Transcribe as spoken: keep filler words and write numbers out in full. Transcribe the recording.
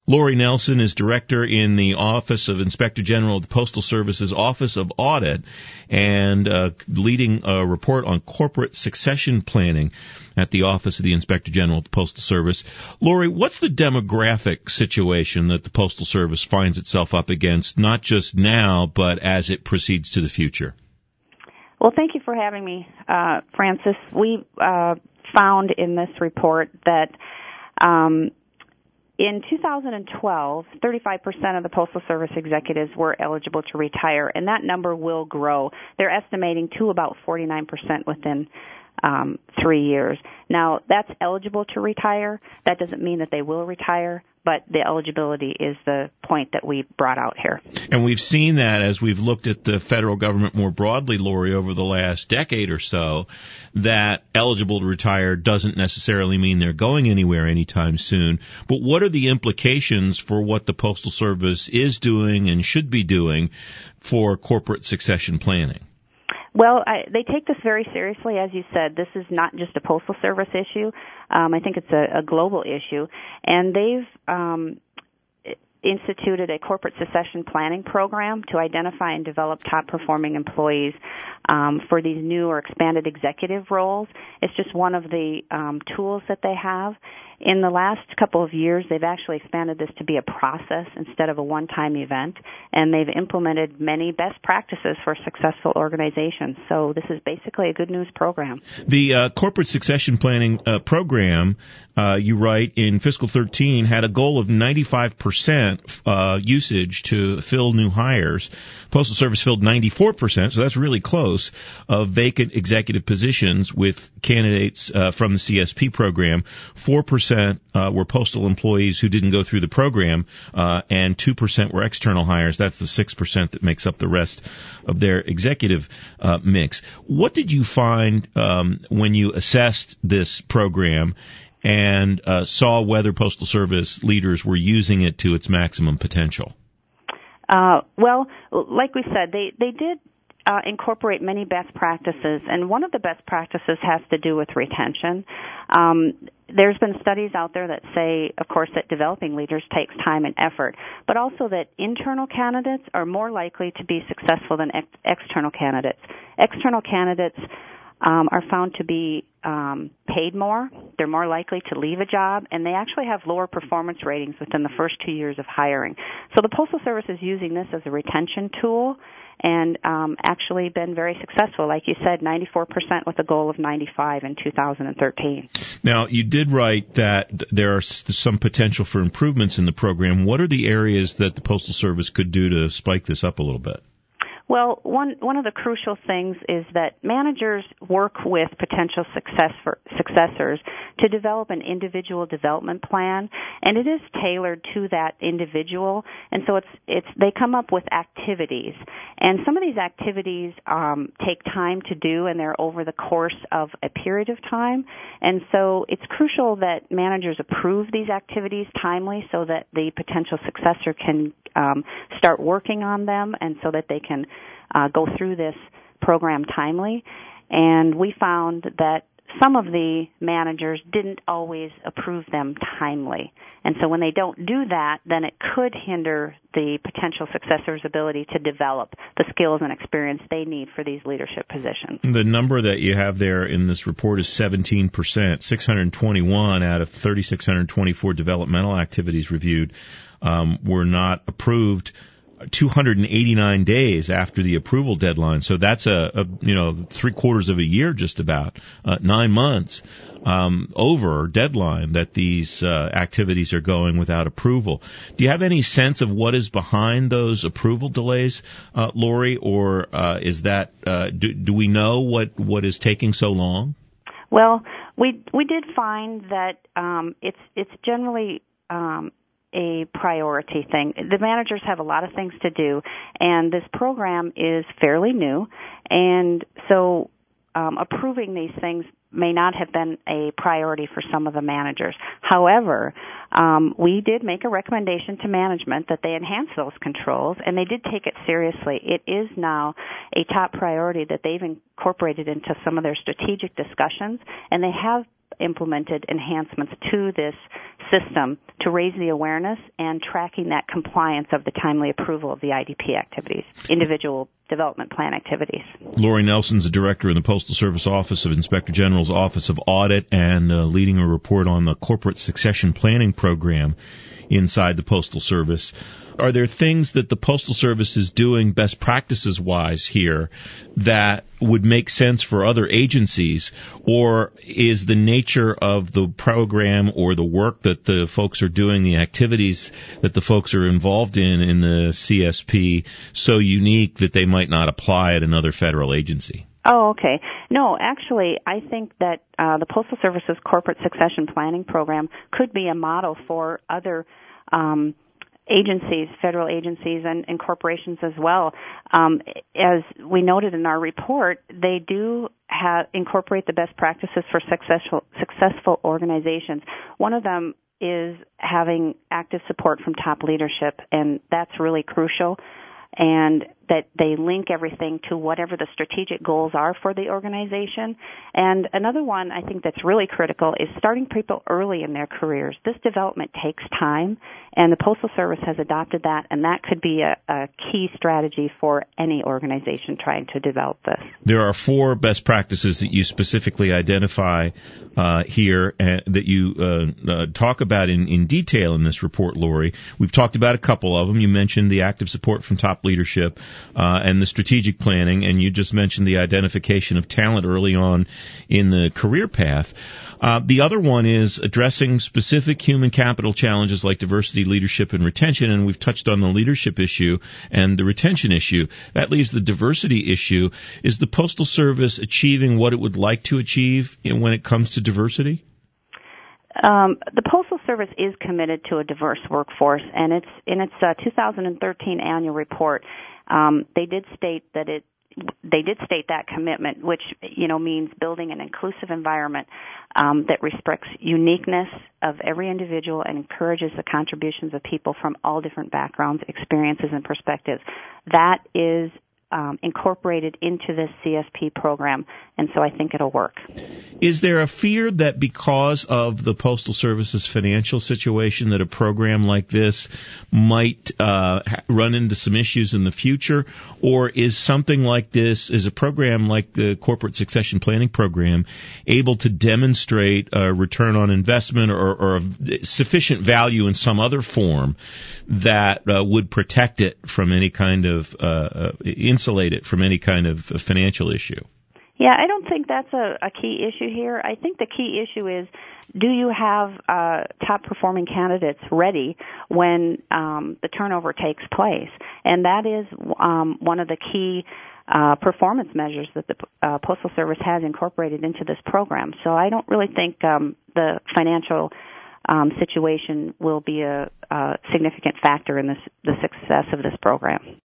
Lori Nelson is director in the Office of Inspector General of the Postal Service's Office of Audit and uh, leading a report on corporate succession planning at the Office of the Inspector General of the Postal Service. Lori, what's the demographic situation that the Postal Service finds itself up against, not just now, but as it proceeds to the future? Well, thank you for having me, uh, Francis. We uh, found in this report that um, in two thousand twelve, thirty-five percent of the Postal Service executives were eligible to retire, and that number will grow. They're estimating to about forty-nine percent within um, three years. Now, that's eligible to retire. That doesn't mean that they will retire, but the eligibility is the point that we brought out here. And we've seen that as we've looked at the federal government more broadly, Lori, over the last decade or so, that eligible to retire doesn't necessarily mean they're going anywhere anytime soon. But what are the implications for what the Postal Service is doing and should be doing for corporate succession planning? Well, I, they take this very seriously. As you said, this is not just a Postal Service issue. Um, I think it's a, a global issue. And they've um, instituted a corporate succession planning program to identify and develop top-performing employees um, for these new or expanded executive roles. It's just one of the um, tools that they have. In the last couple of years, they've actually expanded this to be a process instead of a one-time event, and they've implemented many best practices for successful organizations. So this is basically a good news program. The uh, corporate succession planning uh, program, uh, you write, in fiscal thirteen had a goal of ninety-five percent uh, usage to fill new hires. Postal Service filled ninety-four percent, so that's really close, of vacant executive positions with candidates uh, from the C S P program. four percent uh, were postal employees who didn't go through the program, uh, and two percent were external hires. That's the six percent that makes up the rest of their executive uh, mix. What did you find um, when you assessed this program and uh, saw whether Postal Service leaders were using it to its maximum potential? Uh, well, like we said, they, they did uh, incorporate many best practices, and one of the best practices has to do with retention. Um, there's been studies out there that say, of course, that developing leaders takes time and effort, but also that internal candidates are more likely to be successful than ex- external candidates. External candidates um, are found to be um, paid more, they're more likely to leave a job, and they actually have lower performance ratings within the first two years of hiring. So the Postal Service is using this as a retention tool and um, actually been very successful. Like you said, ninety-four percent with a goal of ninety-five in two thousand thirteen. Now, you did write that there are some potential for improvements in the program. What are the areas that the Postal Service could do to spike this up a little bit? Well, one one of the crucial things is that managers work with potential success for, successors to develop an individual development plan, and it is tailored to that individual. And so it's it's they come up with activities, and some of these activities um, take time to do, and they're over the course of a period of time. And so it's crucial that managers approve these activities timely, so that the potential successor can um, start working on them, and so that they can Uh, go through this program timely. And we found that some of the managers didn't always approve them timely. And so when they don't do that, then it could hinder the potential successor's ability to develop the skills and experience they need for these leadership positions. The number that you have there in this report is seventeen percent, six hundred twenty-one out of three thousand six hundred twenty-four developmental activities reviewed um, were not approved two hundred eighty-nine days after the approval deadline. So that's a, a you know, three quarters of a year, just about, uh, nine months um, over deadline that these uh, activities are going without approval. Do you have any sense of what is behind those approval delays, uh, Lori, or uh, is that uh, do, do we know what, what is taking so long? Well, we we did find that um, it's it's generally um, a priority thing. The managers have a lot of things to do, and this program is fairly new, and so um, approving these things may not have been a priority for some of the managers. However, um, we did make a recommendation to management that they enhance those controls, and they did take it seriously. It is now a top priority that they've incorporated into some of their strategic discussions, and they have implemented enhancements to this system to raise the awareness and tracking that compliance of the timely approval of the I D P activities, individual development plan activities. Lori Nelson's the director in the Postal Service Office of Inspector General's Office of Audit and uh, leading a report on the Corporate Succession Planning Program inside the Postal Service. Are there things that the Postal Service is doing best practices-wise here that would make sense for other agencies, or is the nature of the program or the work that the folks are doing, the activities that the folks are involved in in the C S P so unique that they might not apply at another federal agency? Oh, okay. No, actually, I think that uh, the Postal Service's Corporate Succession Planning Program could be a model for other um agencies, federal agencies, and, and corporations as well. Um, as we noted in our report, they do have, incorporate the best practices for successful, successful organizations. One of them is having active support from top leadership, and that's really crucial, and that they link everything to whatever the strategic goals are for the organization. And another one I think that's really critical is starting people early in their careers. This development takes time, and the Postal Service has adopted that, and that could be a, a key strategy for any organization trying to develop this. There are four best practices that you specifically identify uh, here uh, that you uh, uh, talk about in, in detail in this report, Lori. We've talked about a couple of them. You mentioned the active support from top leadership. Uh, and the strategic planning, and you just mentioned the identification of talent early on in the career path. Uh, the other one is addressing specific human capital challenges like diversity, leadership, and retention, and we've touched on the leadership issue and the retention issue. That leaves the diversity issue. Is the Postal Service achieving what it would like to achieve when it comes to diversity? Um, the Postal Service is committed to a diverse workforce, and it's in its uh, two thousand thirteen annual report. Um, they did state that it. They did state that commitment, which you know means building an inclusive environment um, that respects uniqueness of every individual and encourages the contributions of people from all different backgrounds, experiences, and perspectives. That is um, incorporated into this C S P program, and so I think it'll work. Is there a fear that because of the Postal Service's financial situation that a program like this might uh, run into some issues in the future, or is something like this, is a program like the Corporate Succession Planning Program, able to demonstrate a return on investment or, or a sufficient value in some other form that uh, would protect it from any kind of, uh, insulate it from any kind of financial issue? Yeah, I don't think that's a, a key issue here. I think the key issue is, do you have uh, top-performing candidates ready when um, the turnover takes place? And that is um, one of the key uh, performance measures that the uh, Postal Service has incorporated into this program. So I don't really think um, the financial um, situation will be a, a significant factor in this, the success of this program.